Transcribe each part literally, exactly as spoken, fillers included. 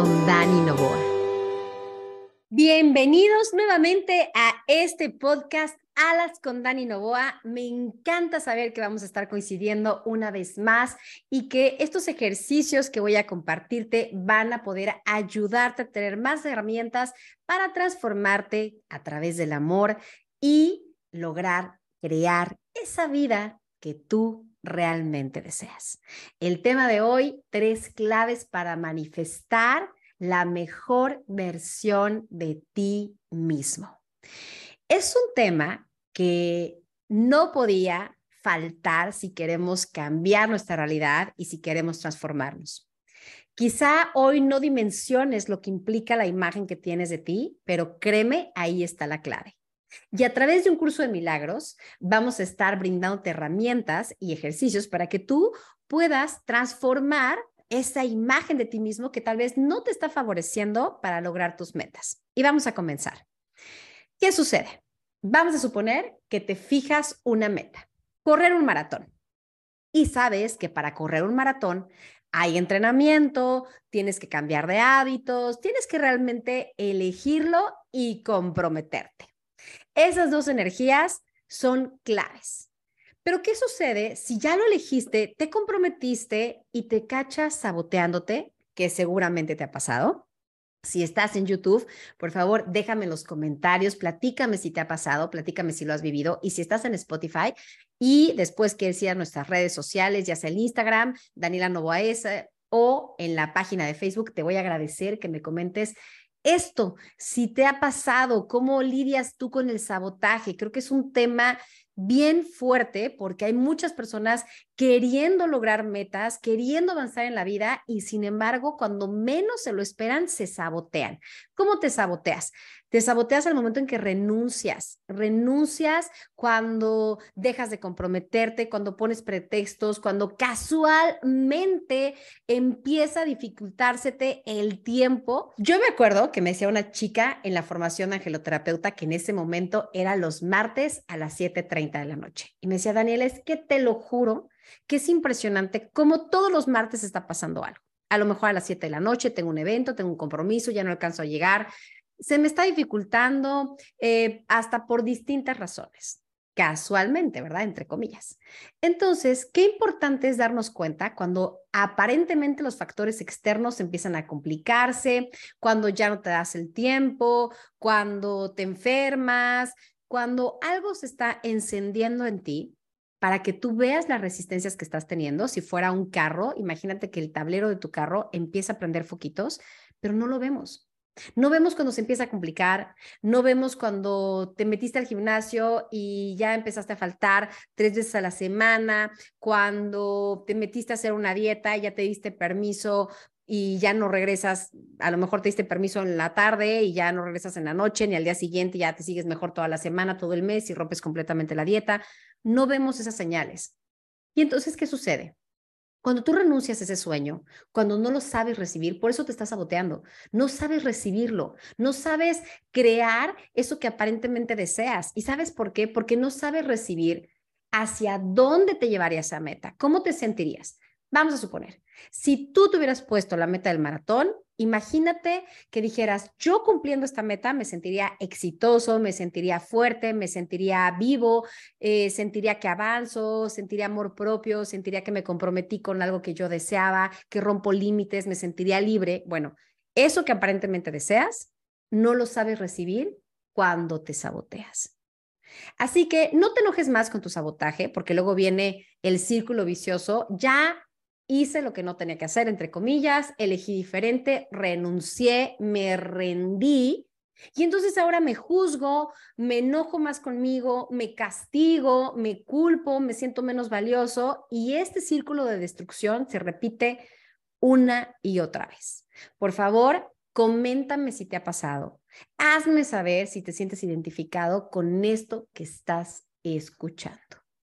con Dani Noboa. Bienvenidos nuevamente a este podcast Alas con Dani Noboa. Me encanta saber que vamos a estar coincidiendo una vez más y que estos ejercicios que voy a compartirte van a poder ayudarte a tener más herramientas para transformarte a través del amor y lograr crear esa vida que tú realmente deseas. El tema de hoy, tres claves para manifestar la mejor versión de ti mismo. Es un tema que no podía faltar si queremos cambiar nuestra realidad y si queremos transformarnos. Quizá hoy no dimensiones lo que implica la imagen que tienes de ti, pero créeme, ahí está la clave. Y a través de un curso de milagros vamos a estar brindándote herramientas y ejercicios para que tú puedas transformar esa imagen de ti mismo que tal vez no te está favoreciendo para lograr tus metas. Y vamos a comenzar. ¿Qué sucede? Vamos a suponer que te fijas una meta, correr un maratón. Y sabes que para correr un maratón hay entrenamiento, tienes que cambiar de hábitos, tienes que realmente elegirlo y comprometerte. Esas dos energías son claves. Pero ¿qué sucede si ya lo elegiste, te comprometiste y te cachas saboteándote, que seguramente te ha pasado? Si estás en YouTube, por favor, déjame en los comentarios, platícame si te ha pasado, platícame si lo has vivido. Y si estás en Spotify y después quieres ir a nuestras redes sociales, ya sea el Instagram, Daniela Noboa S, o en la página de Facebook, te voy a agradecer que me comentes esto, si te ha pasado, cómo lidias tú con el sabotaje. Creo que es un tema bien fuerte porque hay muchas personas queriendo lograr metas, queriendo avanzar en la vida y sin embargo, cuando menos se lo esperan, se sabotean. ¿Cómo te saboteas? Te saboteas al momento en que renuncias, renuncias cuando dejas de comprometerte, cuando pones pretextos, cuando casualmente empieza a dificultársete el tiempo. Yo me acuerdo que me decía una chica en la formación de angeloterapeuta que en ese momento era los martes a las siete treinta de la noche. Y me decía, Daniela, es que te lo juro que es impresionante cómo todos los martes está pasando algo. A lo mejor a las siete de la noche tengo un evento, tengo un compromiso, ya no alcanzo a llegar. Se me está dificultando eh, hasta por distintas razones. Casualmente, ¿verdad? Entre comillas. Entonces, qué importante es darnos cuenta cuando aparentemente los factores externos empiezan a complicarse, cuando ya no te das el tiempo, cuando te enfermas, cuando algo se está encendiendo en ti para que tú veas las resistencias que estás teniendo. Si fuera un carro, imagínate que el tablero de tu carro empieza a prender foquitos, pero no lo vemos. No vemos cuando se empieza a complicar, no vemos cuando te metiste al gimnasio y ya empezaste a faltar tres veces a la semana, cuando te metiste a hacer una dieta y ya te diste permiso y ya no regresas, a lo mejor te diste permiso en la tarde y ya no regresas en la noche ni al día siguiente, ya te sigues mejor toda la semana, todo el mes y rompes completamente la dieta. No vemos esas señales. Y entonces, ¿qué sucede? Cuando tú renuncias a ese sueño, cuando no lo sabes recibir, por eso te estás saboteando, no sabes recibirlo, no sabes crear eso que aparentemente deseas. ¿Y sabes por qué? Porque no sabes recibir hacia dónde te llevaría esa meta, cómo te sentirías. Vamos a suponer, si tú te hubieras puesto la meta del maratón, imagínate que dijeras, yo cumpliendo esta meta me sentiría exitoso, me sentiría fuerte, me sentiría vivo, eh, sentiría que avanzo, sentiría amor propio, sentiría que me comprometí con algo que yo deseaba, que rompo límites, me sentiría libre. Bueno, eso que aparentemente deseas, no lo sabes recibir cuando te saboteas. Así que no te enojes más con tu sabotaje, porque luego viene el círculo vicioso. Ya hice lo que no tenía que hacer, entre comillas, elegí diferente, renuncié, me rendí. Y entonces ahora me juzgo, me enojo más conmigo, me castigo, me culpo, me siento menos valioso y este círculo de destrucción se repite una y otra vez. Por favor, coméntame si te ha pasado. Hazme saber si te sientes identificado con esto que estás escuchando.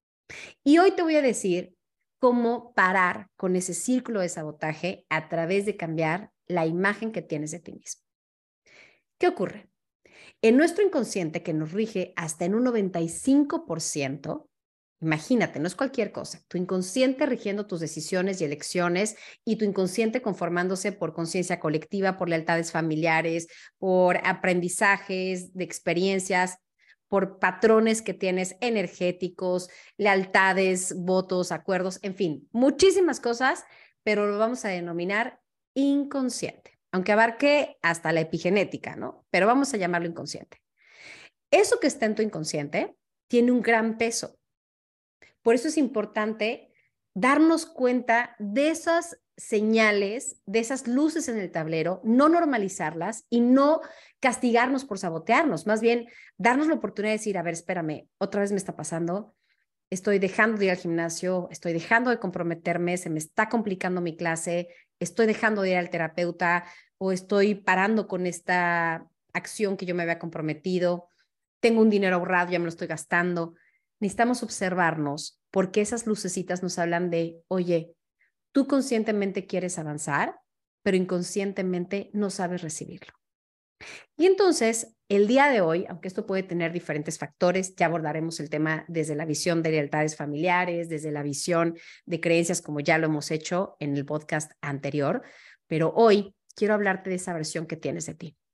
Y hoy te voy a decir cómo parar con ese círculo de sabotaje a través de cambiar la imagen que tienes de ti mismo. ¿Qué ocurre? En nuestro inconsciente, que nos rige hasta en un noventa y cinco por ciento, Imagínate, no es cualquier cosa. Tu inconsciente rigiendo tus decisiones y elecciones y tu inconsciente conformándose por conciencia colectiva, por lealtades familiares, por aprendizajes de experiencias, por patrones que tienes energéticos, lealtades, votos, acuerdos, en fin, muchísimas cosas, pero lo vamos a denominar inconsciente, aunque abarque hasta la epigenética, ¿no? Pero vamos a llamarlo inconsciente. Eso que está en tu inconsciente tiene un gran peso. Por eso es importante darnos cuenta de esas señales, de esas luces en el tablero, no normalizarlas y no castigarnos por sabotearnos, más bien darnos la oportunidad de decir, a ver, espérame, otra vez me está pasando, estoy dejando de ir al gimnasio, estoy dejando de comprometerme, se me está complicando mi clase, estoy dejando de ir al terapeuta o estoy parando con esta acción que yo me había comprometido, tengo un dinero ahorrado, ya me lo estoy gastando. Necesitamos observarnos porque esas lucecitas nos hablan de, oye, tú conscientemente quieres avanzar, pero inconscientemente no sabes recibirlo. Y entonces, el día de hoy, aunque esto puede tener diferentes factores, ya abordaremos el tema desde la visión de lealtades familiares, desde la visión de creencias, como ya lo hemos hecho en el podcast anterior, pero hoy quiero hablarte de esa versión que tienes de ti.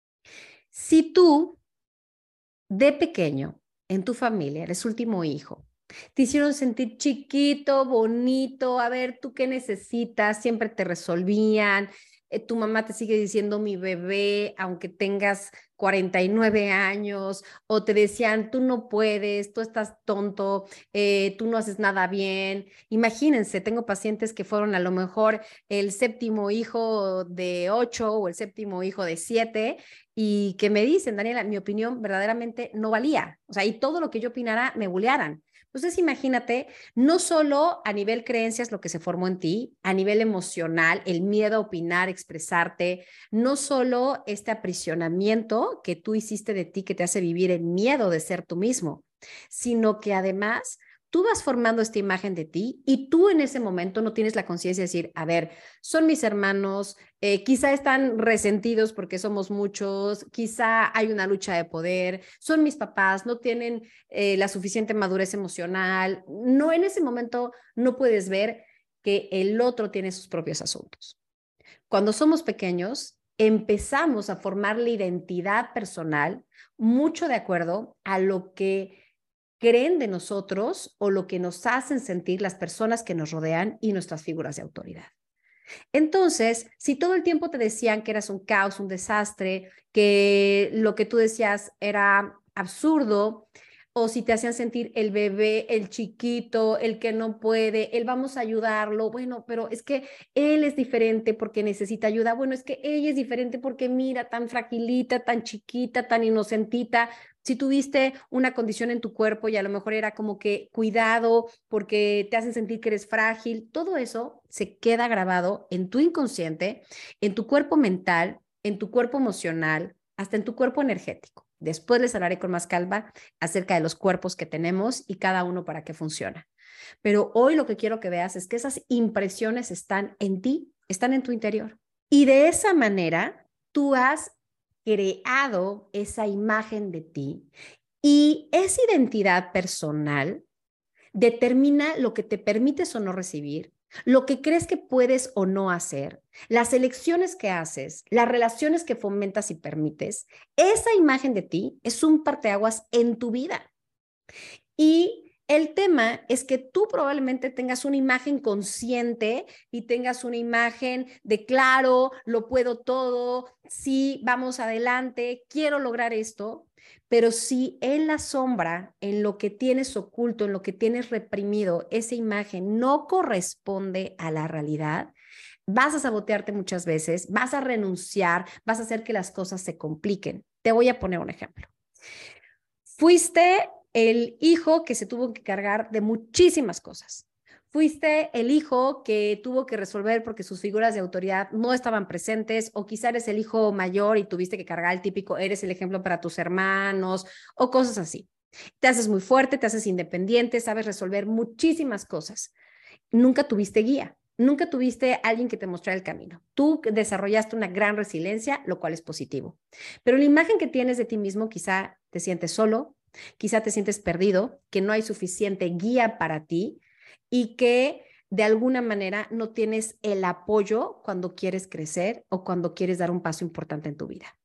Si tú, de pequeño, en tu familia, eres último hijo, te hicieron sentir chiquito, bonito, a ver, ¿tú qué necesitas? Siempre te resolvían, eh, tu mamá te sigue diciendo mi bebé, aunque tengas cuarenta y nueve años, o te decían, tú no puedes, tú estás tonto, eh, tú no haces nada bien. Imagínense, tengo pacientes que fueron a lo mejor el séptimo hijo de ocho o el séptimo hijo de siete, y que me dicen, Daniela, mi opinión verdaderamente no valía. O sea, y todo lo que yo opinara me bullearan. Entonces, imagínate, no solo a nivel creencias lo que se formó en ti, a nivel emocional, el miedo a opinar, expresarte, no solo este aprisionamiento que tú hiciste de ti que te hace vivir el miedo de ser tú mismo, sino que además tú vas formando esta imagen de ti y tú en ese momento no tienes la conciencia de decir, a ver, son mis hermanos, eh, quizá están resentidos porque somos muchos, quizá hay una lucha de poder, son mis papás, no tienen eh, la suficiente madurez emocional. No, en ese momento no puedes ver que el otro tiene sus propios asuntos. Cuando somos pequeños, empezamos a formar la identidad personal mucho de acuerdo a lo que creen de nosotros o lo que nos hacen sentir las personas que nos rodean y nuestras figuras de autoridad. Entonces, si todo el tiempo te decían que eras un caos, un desastre, que lo que tú decías era absurdo, o si te hacían sentir el bebé, el chiquito, el que no puede, el vamos a ayudarlo, bueno, pero es que él es diferente porque necesita ayuda, bueno, es que ella es diferente porque mira, tan fragilita, tan chiquita, tan inocentita. Si tuviste una condición en tu cuerpo y a lo mejor era como que cuidado porque te hacen sentir que eres frágil, todo eso se queda grabado en tu inconsciente, en tu cuerpo mental, en tu cuerpo emocional, hasta en tu cuerpo energético. Después les hablaré con más calma acerca de los cuerpos que tenemos y cada uno para qué funciona. Pero hoy lo que quiero que veas es que esas impresiones están en ti, están en tu interior. Y de esa manera tú has creado esa imagen de ti y esa identidad personal determina lo que te permites o no recibir, lo que crees que puedes o no hacer, las elecciones que haces, las relaciones que fomentas y permites. Esa imagen de ti es un parteaguas en tu vida. Y el tema es que tú probablemente tengas una imagen consciente y tengas una imagen de claro, lo puedo todo, sí, vamos adelante, quiero lograr esto, pero si en la sombra, en lo que tienes oculto, en lo que tienes reprimido, esa imagen no corresponde a la realidad, vas a sabotearte muchas veces, vas a renunciar, vas a hacer que las cosas se compliquen. Te voy a poner un ejemplo. Fuiste el hijo que se tuvo que cargar de muchísimas cosas. Fuiste el hijo que tuvo que resolver porque sus figuras de autoridad no estaban presentes, o quizá eres el hijo mayor y tuviste que cargar el típico, eres el ejemplo para tus hermanos, o cosas así. Te haces muy fuerte, te haces independiente, sabes resolver muchísimas cosas. Nunca tuviste guía, nunca tuviste alguien que te mostrara el camino. Tú desarrollaste una gran resiliencia, lo cual es positivo. Pero la imagen que tienes de ti mismo, quizá te sientes solo, Quizá te sientes perdido, que no hay suficiente guía para ti y que de alguna manera no tienes el apoyo cuando quieres crecer o cuando quieres dar un paso importante en tu vida.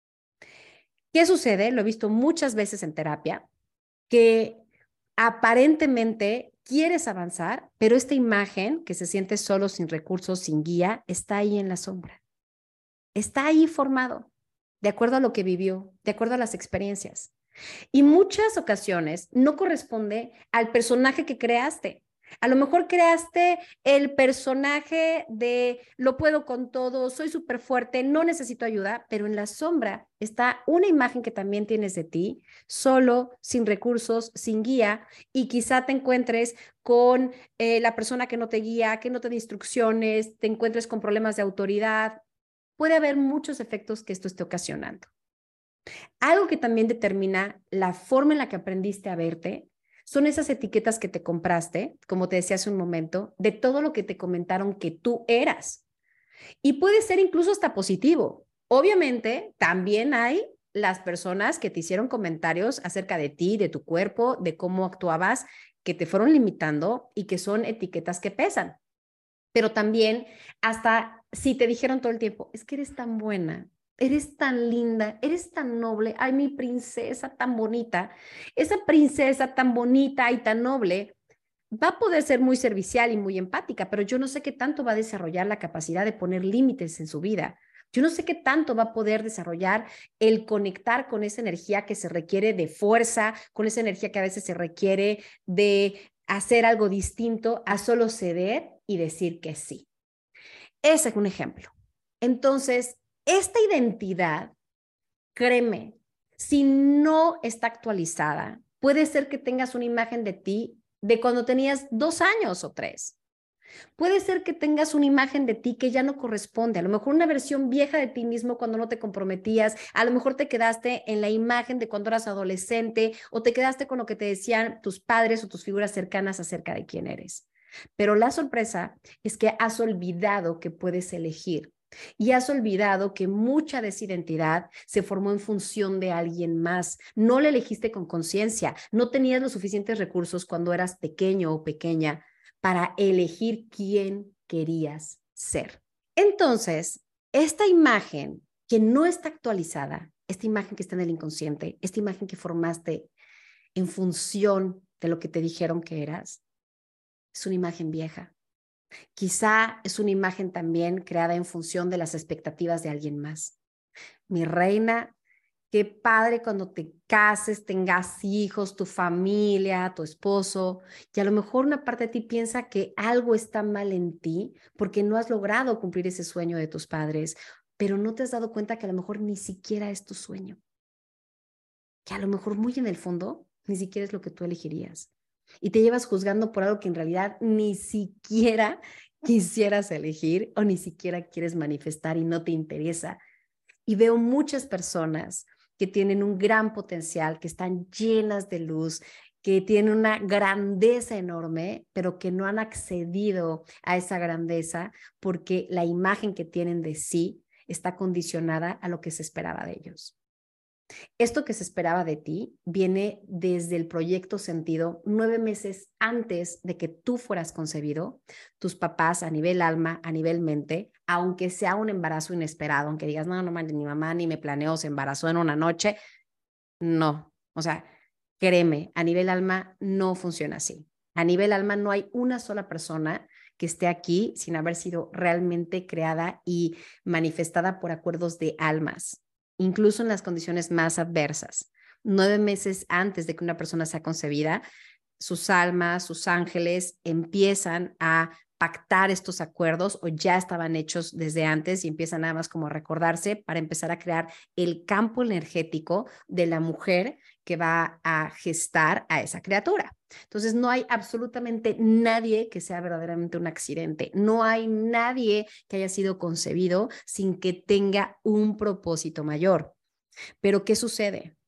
¿Qué sucede? Lo he visto muchas veces en terapia, que aparentemente quieres avanzar, pero esta imagen que se siente solo, sin recursos, sin guía, está ahí en la sombra. Está ahí formado, de acuerdo a lo que vivió, de acuerdo a las experiencias. Y muchas ocasiones no corresponde al personaje que creaste. A lo mejor creaste el personaje de lo puedo con todo, soy súper fuerte, no necesito ayuda, pero en la sombra está una imagen que también tienes de ti, solo, sin recursos, sin guía, y quizá te encuentres con eh, la persona que no te guía, que no te da instrucciones, te encuentres con problemas de autoridad. Puede haber muchos efectos que esto esté ocasionando. Algo que también determina la forma en la que aprendiste a verte son esas etiquetas que te compraste, como te decía hace un momento, de todo lo que te comentaron que tú eras. Y puede ser incluso hasta positivo. Obviamente, también hay las personas que te hicieron comentarios acerca de ti, de tu cuerpo, de cómo actuabas, que te fueron limitando y que son etiquetas que pesan. Pero también hasta si te dijeron todo el tiempo, es que eres tan buena, eres tan linda, eres tan noble, ay, mi princesa tan bonita, esa princesa tan bonita y tan noble va a poder ser muy servicial y muy empática, pero yo no sé qué tanto va a desarrollar la capacidad de poner límites en su vida. Yo no sé qué tanto va a poder desarrollar el conectar con esa energía que se requiere de fuerza, con esa energía que a veces se requiere de hacer algo distinto a solo ceder y decir que sí. Ese es un ejemplo. Entonces, esta identidad, créeme, si no está actualizada, puede ser que tengas una imagen de ti de cuando tenías dos años o tres. Puede ser que tengas una imagen de ti que ya no corresponde, a lo mejor una versión vieja de ti mismo cuando no te comprometías, a lo mejor te quedaste en la imagen de cuando eras adolescente o te quedaste con lo que te decían tus padres o tus figuras cercanas acerca de quién eres. Pero la sorpresa es que has olvidado que puedes elegir y has olvidado que mucha de esa identidad se formó en función de alguien más. No la elegiste con conciencia, no tenías los suficientes recursos cuando eras pequeño o pequeña para elegir quién querías ser. Entonces, esta imagen que no está actualizada, esta imagen que está en el inconsciente, esta imagen que formaste en función de lo que te dijeron que eras, es una imagen vieja. Quizá es una imagen también creada en función de las expectativas de alguien más. Mi reina, qué padre cuando te cases, tengas hijos, tu familia, tu esposo, y a lo mejor una parte de ti piensa que algo está mal en ti porque no has logrado cumplir ese sueño de tus padres, pero no te has dado cuenta que a lo mejor ni siquiera es tu sueño, que a lo mejor muy en el fondo ni siquiera es lo que tú elegirías. Y te llevas juzgando por algo que en realidad ni siquiera quisieras elegir o ni siquiera quieres manifestar y no te interesa. Y veo muchas personas que tienen un gran potencial, que están llenas de luz, que tienen una grandeza enorme, pero que no han accedido a esa grandeza porque la imagen que tienen de sí está condicionada a lo que se esperaba de ellos. Esto que se esperaba de ti viene desde el proyecto sentido nueve meses antes de que tú fueras concebido. Tus papás a nivel alma, a nivel mente, aunque sea un embarazo inesperado, aunque digas, no, no, man, ni mamá ni me planeó, se embarazó en una noche. No, o sea, créeme, a nivel alma no funciona así. A nivel alma no hay una sola persona que esté aquí sin haber sido realmente creada y manifestada por acuerdos de almas, incluso en las condiciones más adversas. Nueve meses antes de que una persona sea concebida, sus almas, sus ángeles empiezan a pactar estos acuerdos o ya estaban hechos desde antes y empiezan nada más como a recordarse para empezar a crear el campo energético de la mujer que va a gestar a esa criatura. Entonces no hay absolutamente nadie que sea verdaderamente un accidente, no hay nadie que haya sido concebido sin que tenga un propósito mayor. Pero ¿qué sucede?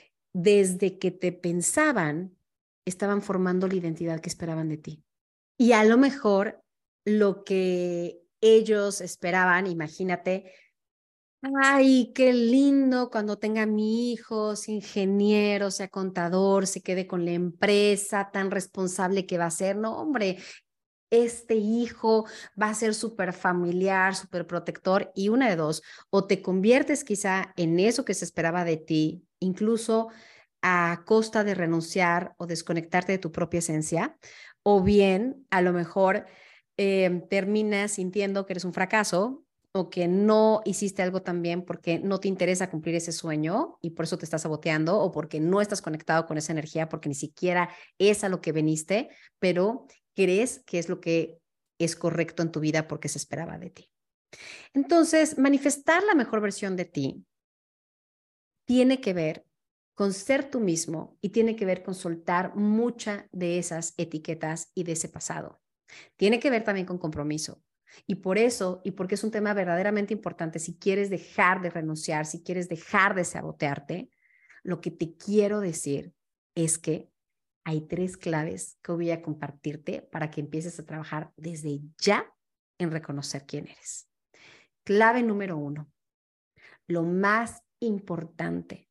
Desde que te pensaban, estaban formando la identidad que esperaban de ti. Y a lo mejor lo que ellos esperaban, imagínate, Ay, qué lindo cuando tenga mi hijo, sea ingeniero, sea contador, se quede con la empresa tan responsable que va a ser. No, hombre, este hijo va a ser súper familiar, súper protector y una de dos, o te conviertes quizá en eso que se esperaba de ti, incluso a costa de renunciar o desconectarte de tu propia esencia, o bien a lo mejor eh, terminas sintiendo que eres un fracaso o que no hiciste algo tan bien porque no te interesa cumplir ese sueño y por eso te estás saboteando o porque no estás conectado con esa energía porque ni siquiera es a lo que veniste, pero crees que es lo que es correcto en tu vida porque se esperaba de ti. Entonces, manifestar la mejor versión de ti tiene que ver con ser tú mismo y tiene que ver con soltar muchas de esas etiquetas y de ese pasado. Tiene que ver también con compromiso. Y por eso, y porque es un tema verdaderamente importante, si quieres dejar de renunciar, si quieres dejar de sabotearte, lo que te quiero decir es que hay tres claves que voy a compartirte para que empieces a trabajar desde ya en reconocer quién eres. Clave número uno, lo más importante,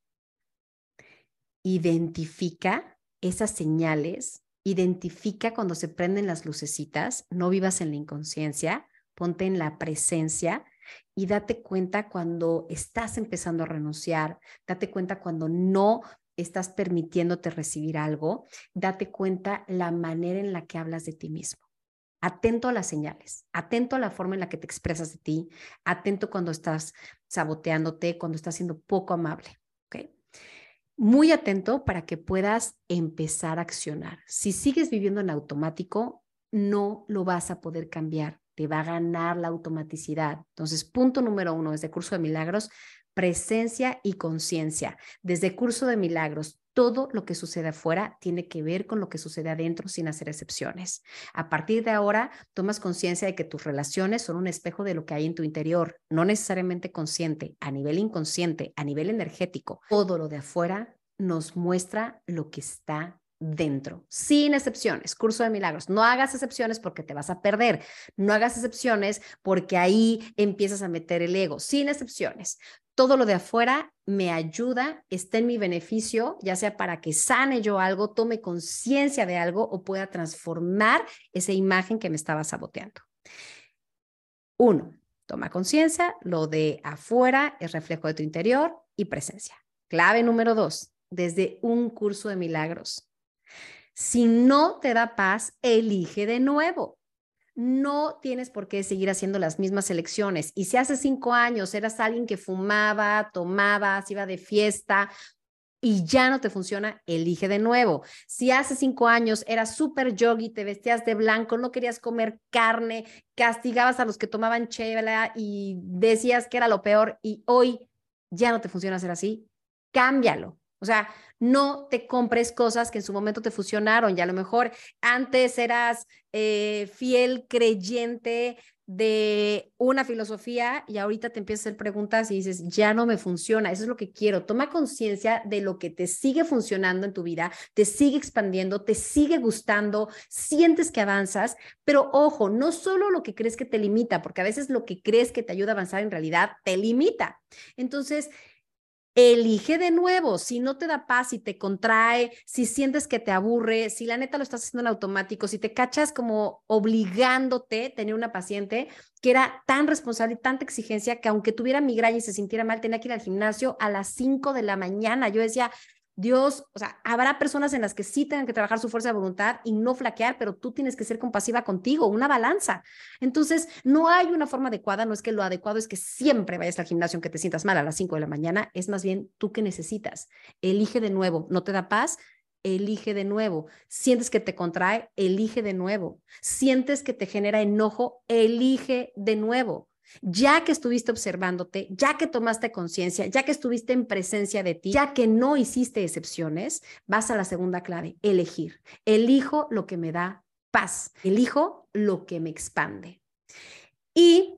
identifica esas señales, identifica cuando se prenden las lucecitas, no vivas en la inconsciencia, ponte en la presencia y date cuenta cuando estás empezando a renunciar, date cuenta cuando no estás permitiéndote recibir algo, date cuenta la manera en la que hablas de ti mismo. Atento a las señales, atento a la forma en la que te expresas de ti, atento cuando estás saboteándote, cuando estás siendo poco amable, ¿ok? Muy atento para que puedas empezar a accionar. Si sigues viviendo en automático, no lo vas a poder cambiar. Te va a ganar la automaticidad. Entonces, punto número uno desde Curso de Milagros, presencia y conciencia. Desde Curso de Milagros, todo lo que sucede afuera tiene que ver con lo que sucede adentro sin hacer excepciones. A partir de ahora, tomas conciencia de que tus relaciones son un espejo de lo que hay en tu interior, no necesariamente consciente, a nivel inconsciente, a nivel energético. Todo lo de afuera nos muestra lo que está dentro, sin excepciones. Curso de Milagros. No hagas excepciones porque te vas a perder. No hagas excepciones porque ahí empiezas a meter el ego. Sin excepciones. Todo lo de afuera me ayuda, está en mi beneficio, ya sea para que sane yo algo, tome conciencia de algo o pueda transformar esa imagen que me estaba saboteando. Uno, toma conciencia, lo de afuera es reflejo de tu interior y presencia. Clave número dos, desde un curso de milagros. Si no te da paz, elige de nuevo. No tienes por qué seguir haciendo las mismas elecciones. Y si hace cinco años eras alguien que fumaba, tomaba, se iba de fiesta y ya no te funciona, elige de nuevo. Si hace cinco años eras súper yogi, te vestías de blanco, no querías comer carne, castigabas a los que tomaban chela y decías que era lo peor y hoy ya no te funciona ser así, cámbialo. O sea, no te compres cosas que en su momento te funcionaron y a lo mejor antes eras eh, fiel creyente de una filosofía y ahorita te empiezas a hacer preguntas y dices, ya no me funciona, eso es lo que quiero. Toma conciencia de lo que te sigue funcionando en tu vida, te sigue expandiendo, te sigue gustando, sientes que avanzas, pero ojo, no solo lo que crees que te limita, porque a veces lo que crees que te ayuda a avanzar en realidad te limita. Entonces, elige de nuevo, si no te da paz, si te contrae, si sientes que te aburre, si la neta lo estás haciendo en automático, si te cachas como obligándote a tener una paciente que era tan responsable y tanta exigencia que aunque tuviera migraña y se sintiera mal, tenía que ir al gimnasio a las cinco de la mañana. Yo decía, Dios, o sea, habrá personas en las que sí tengan que trabajar su fuerza de voluntad y no flaquear, pero tú tienes que ser compasiva contigo, una balanza. Entonces, no hay una forma adecuada, no es que lo adecuado es que siempre vayas al gimnasio aunque te sientas mal a las cinco de la mañana, es más bien tú que necesitas. Elige de nuevo, ¿no te da paz? Elige de nuevo. Sientes que te contrae, elige de nuevo. Sientes que te genera enojo, elige de nuevo. Ya que estuviste observándote, ya que tomaste conciencia, ya que estuviste en presencia de ti, ya que no hiciste excepciones, vas a la segunda clave, elegir. Elijo lo que me da paz, elijo lo que me expande. Y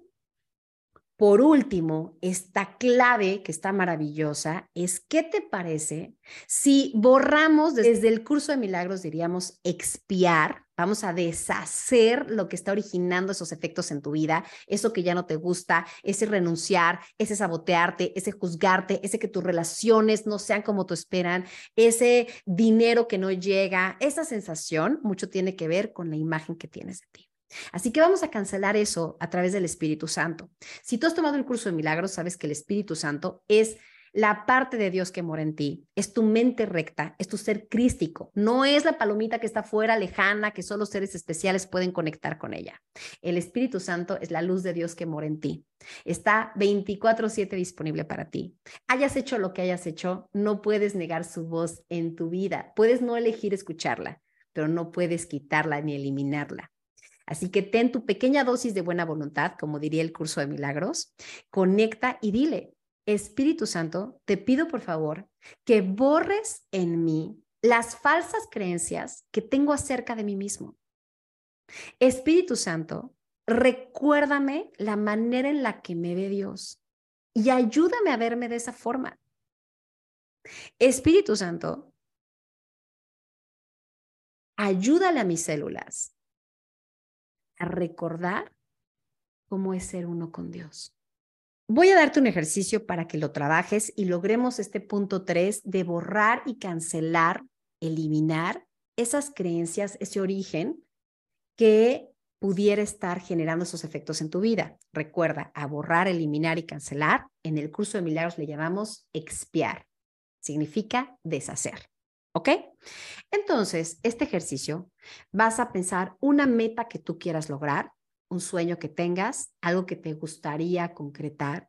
por último, esta clave que está maravillosa es, ¿qué te parece si borramos desde el curso de milagros, diríamos, expiar Vamos a deshacer lo que está originando esos efectos en tu vida, eso que ya no te gusta, ese renunciar, ese sabotearte, ese juzgarte, ese que tus relaciones no sean como tú esperan, ese dinero que no llega. Esa sensación mucho tiene que ver con la imagen que tienes de ti. Así que vamos a cancelar eso a través del Espíritu Santo. Si tú has tomado el curso de milagros, sabes que el Espíritu Santo es la parte de Dios que mora en ti, es tu mente recta, es tu ser crístico, no es la palomita que está fuera, lejana, que solo seres especiales pueden conectar con ella. El Espíritu Santo es la luz de Dios que mora en ti. Está veinticuatro siete disponible para ti. Hayas hecho lo que hayas hecho, no puedes negar su voz en tu vida. Puedes no elegir escucharla, pero no puedes quitarla ni eliminarla. Así que ten tu pequeña dosis de buena voluntad, como diría el curso de milagros, conecta y dile: Espíritu Santo, te pido por favor que borres en mí las falsas creencias que tengo acerca de mí mismo. Espíritu Santo, recuérdame la manera en la que me ve Dios y ayúdame a verme de esa forma. Espíritu Santo, ayúdale a mis células a recordar cómo es ser uno con Dios. Voy a darte un ejercicio para que lo trabajes y logremos este punto tres de borrar y cancelar, eliminar esas creencias, ese origen que pudiera estar generando esos efectos en tu vida. Recuerda, a borrar, eliminar y cancelar, en el curso de milagros le llamamos expiar. Significa deshacer. ¿Ok? Entonces, este ejercicio, vas a pensar una meta que tú quieras lograr, un sueño que tengas, algo que te gustaría concretar,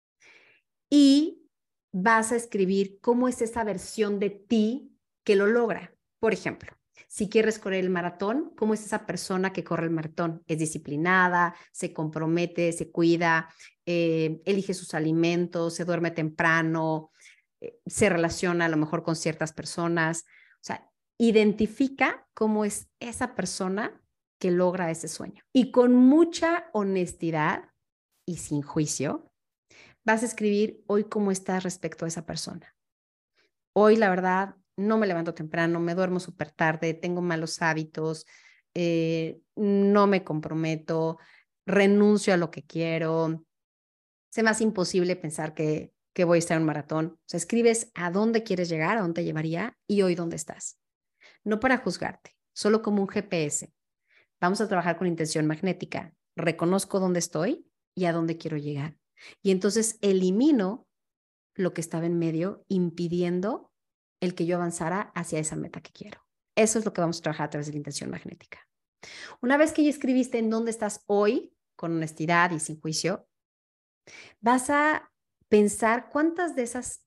y vas a escribir cómo es esa versión de ti que lo logra. Por ejemplo, si quieres correr el maratón, ¿cómo es esa persona que corre el maratón? Es disciplinada, se compromete, se cuida, eh, elige sus alimentos, se duerme temprano, eh, se relaciona a lo mejor con ciertas personas. O sea, identifica cómo es esa persona que logra ese sueño. Y con mucha honestidad y sin juicio, vas a escribir hoy cómo estás respecto a esa persona. Hoy, la verdad, no me levanto temprano, me duermo súper tarde, tengo malos hábitos, eh, no me comprometo, renuncio a lo que quiero. Se me hace imposible pensar que, que voy a estar en un maratón. O sea, escribes a dónde quieres llegar, a dónde te llevaría y hoy dónde estás. No para juzgarte, solo como un G P S. Vamos a trabajar con intención magnética. Reconozco dónde estoy y a dónde quiero llegar. Y entonces elimino lo que estaba en medio, impidiendo el que yo avanzara hacia esa meta que quiero. Eso es lo que vamos a trabajar a través de la intención magnética. Una vez que ya escribiste en dónde estás hoy, con honestidad y sin juicio, vas a pensar cuántas de esas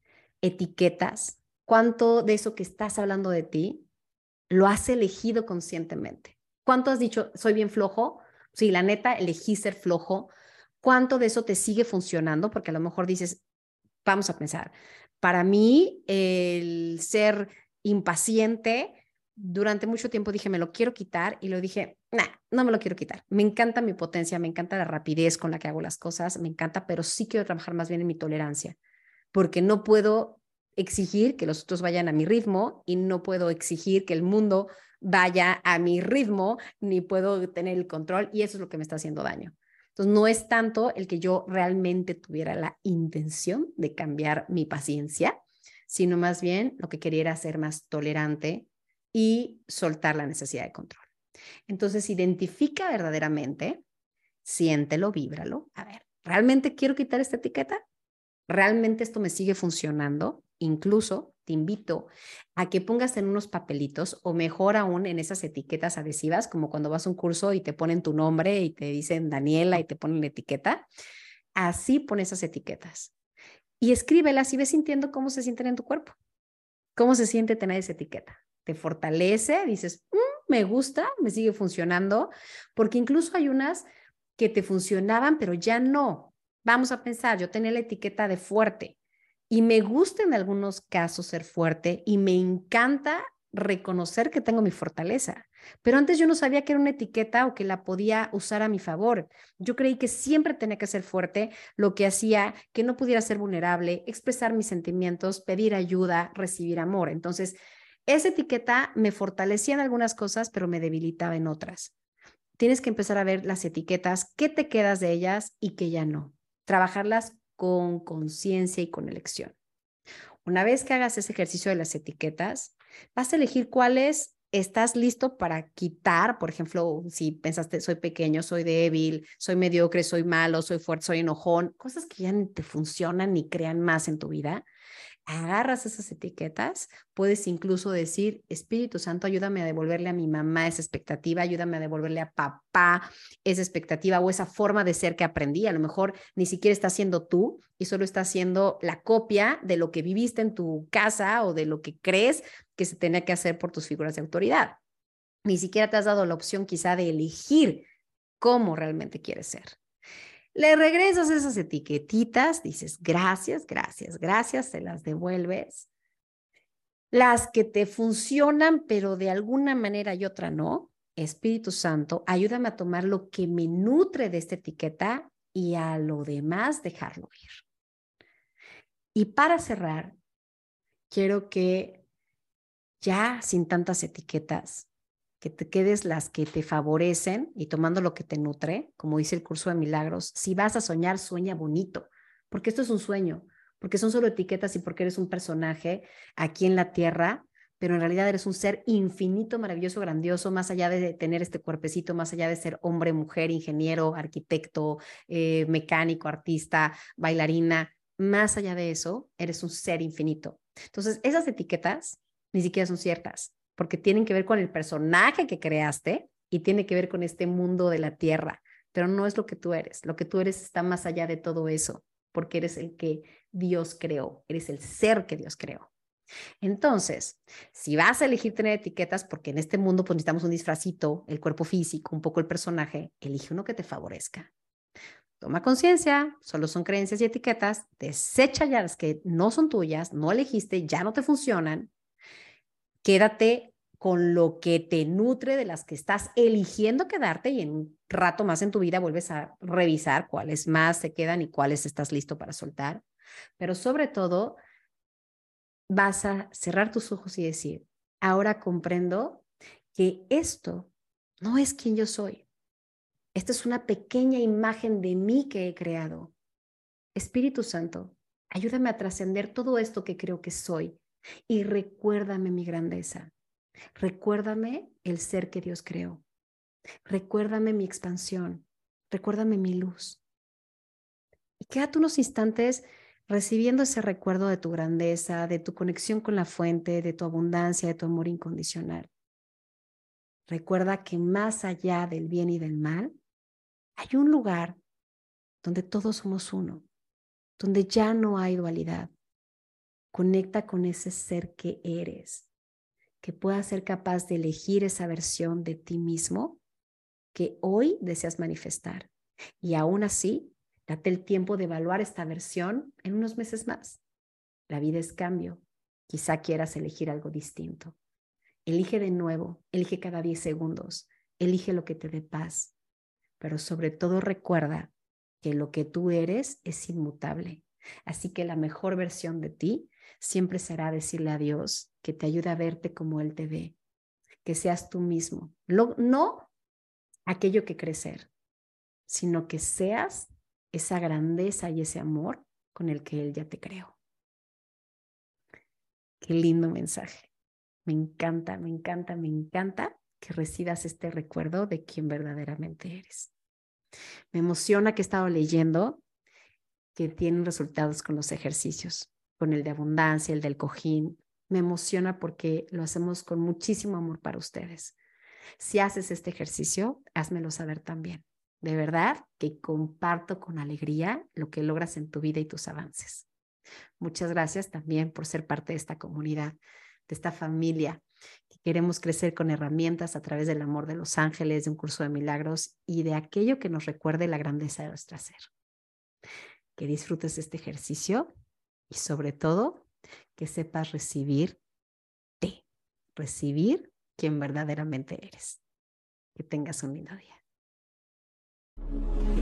etiquetas, cuánto de eso que estás hablando de ti, lo has elegido conscientemente. ¿Cuánto has dicho, soy bien flojo? Sí, la neta, elegí ser flojo. ¿Cuánto de eso te sigue funcionando? Porque a lo mejor dices, vamos a pensar, para mí el ser impaciente, durante mucho tiempo dije, me lo quiero quitar y lo dije, nah, no me lo quiero quitar. Me encanta mi potencia, me encanta la rapidez con la que hago las cosas, me encanta, pero sí quiero trabajar más bien en mi tolerancia, porque no puedo exigir que los otros vayan a mi ritmo y no puedo exigir que el mundo vaya a mi ritmo, ni puedo tener el control y eso es lo que me está haciendo daño. Entonces, no es tanto el que yo realmente tuviera la intención de cambiar mi paciencia, sino más bien lo que quería era ser más tolerante y soltar la necesidad de control. Entonces, identifica verdaderamente, siéntelo, víbralo. A ver, ¿realmente quiero quitar esta etiqueta? ¿Realmente esto me sigue funcionando? Incluso te invito a que pongas en unos papelitos o mejor aún en esas etiquetas adhesivas, como cuando vas a un curso y te ponen tu nombre y te dicen Daniela y te ponen la etiqueta. Así pon esas etiquetas y escríbelas y ve sintiendo cómo se sienten en tu cuerpo. ¿Cómo se siente tener esa etiqueta? ¿Te fortalece? Dices, mmm, me gusta, me sigue funcionando, porque incluso hay unas que te funcionaban, pero ya no. Vamos a pensar, yo tenía la etiqueta de fuerte y me gusta en algunos casos ser fuerte y me encanta reconocer que tengo mi fortaleza. Pero antes yo no sabía que era una etiqueta o que la podía usar a mi favor. Yo creí que siempre tenía que ser fuerte, lo que hacía que no pudiera ser vulnerable, expresar mis sentimientos, pedir ayuda, recibir amor. Entonces, Esa etiqueta me fortalecía en algunas cosas, pero me debilitaba en otras. Tienes que empezar a ver las etiquetas, qué te quedas de ellas y qué ya no. Trabajarlas con conciencia y con elección. Una vez que hagas ese ejercicio de las etiquetas, vas a elegir cuáles estás listo para quitar. Por ejemplo, si pensaste, soy pequeño, soy débil, soy mediocre, soy malo, soy fuerte, soy enojón, cosas que ya ni te funcionan ni crean más en tu vida. Agarras esas etiquetas, puedes incluso decir, Espíritu Santo, ayúdame a devolverle a mi mamá esa expectativa, ayúdame a devolverle a papá esa expectativa o esa forma de ser que aprendí. A lo mejor ni siquiera está siendo tú y solo está siendo la copia de lo que viviste en tu casa o de lo que crees que se tenía que hacer por tus figuras de autoridad. Ni siquiera te has dado la opción quizá de elegir cómo realmente quieres ser. Le regresas esas etiquetitas, dices gracias, gracias, gracias, se las devuelves. Las que te funcionan, pero de alguna manera y otra no, Espíritu Santo, ayúdame a tomar lo que me nutre de esta etiqueta y a lo demás dejarlo ir. Y para cerrar, quiero que ya sin tantas etiquetas, que te quedes las que te favorecen y tomando lo que te nutre, como dice el curso de milagros. Si vas a soñar, sueña bonito, porque esto es un sueño, porque son solo etiquetas y porque eres un personaje aquí en la tierra, pero en realidad eres un ser infinito, maravilloso, grandioso, más allá de tener este cuerpecito, más allá de ser hombre, mujer, ingeniero, arquitecto, eh, mecánico, artista, bailarina, más allá de eso, eres un ser infinito. Entonces, esas etiquetas ni siquiera son ciertas, porque tienen que ver con el personaje que creaste y tiene que ver con este mundo de la tierra, pero no es lo que tú eres. Lo que tú eres está más allá de todo eso, porque eres el que Dios creó, eres el ser que Dios creó. Entonces, si vas a elegir tener etiquetas, porque en este mundo pues necesitamos un disfrazito, el cuerpo físico, un poco el personaje, elige uno que te favorezca. Toma conciencia, solo son creencias y etiquetas, desecha ya las que no son tuyas, no elegiste, ya no te funcionan. Quédate con lo que te nutre de las que estás eligiendo quedarte y en un rato más en tu vida vuelves a revisar cuáles más se quedan y cuáles estás listo para soltar. Pero sobre todo, vas a cerrar tus ojos y decir, ahora comprendo que esto no es quien yo soy. Esta es una pequeña imagen de mí que he creado. Espíritu Santo, ayúdame a trascender todo esto que creo que soy y recuérdame mi grandeza. Recuérdame el ser que Dios creó. Recuérdame mi expansión. Recuérdame mi luz. Y quédate unos instantes recibiendo ese recuerdo de tu grandeza, de tu conexión con la fuente, de tu abundancia, de tu amor incondicional. Recuerda que más allá del bien y del mal, hay un lugar donde todos somos uno, donde ya no hay dualidad. Conecta con ese ser que eres, que puedas ser capaz de elegir esa versión de ti mismo que hoy deseas manifestar. Y aún así, date el tiempo de evaluar esta versión en unos meses más. La vida es cambio. Quizá quieras elegir algo distinto. Elige de nuevo, elige cada diez segundos, elige lo que te dé paz. Pero sobre todo recuerda que lo que tú eres es inmutable. Así que la mejor versión de ti siempre será decirle a Dios que te ayude a verte como Él te ve, que seas tú mismo. Lo, no aquello que crees ser, sino que seas esa grandeza y ese amor con el que Él ya te creó. Qué lindo mensaje. Me encanta, me encanta, me encanta que recibas este recuerdo de quién verdaderamente eres. Me emociona que he estado leyendo que tienen resultados con los ejercicios, con el de abundancia, el del cojín. Me emociona porque lo hacemos con muchísimo amor para ustedes. Si haces este ejercicio, házmelo saber también. De verdad que comparto con alegría lo que logras en tu vida y tus avances. Muchas gracias también por ser parte de esta comunidad, de esta familia que queremos crecer con herramientas a través del amor de los ángeles, de un curso de milagros y de aquello que nos recuerde la grandeza de nuestro ser. Que disfrutes este ejercicio y sobre todo que sepas recibirte, recibir quien verdaderamente eres. Que tengas un lindo día.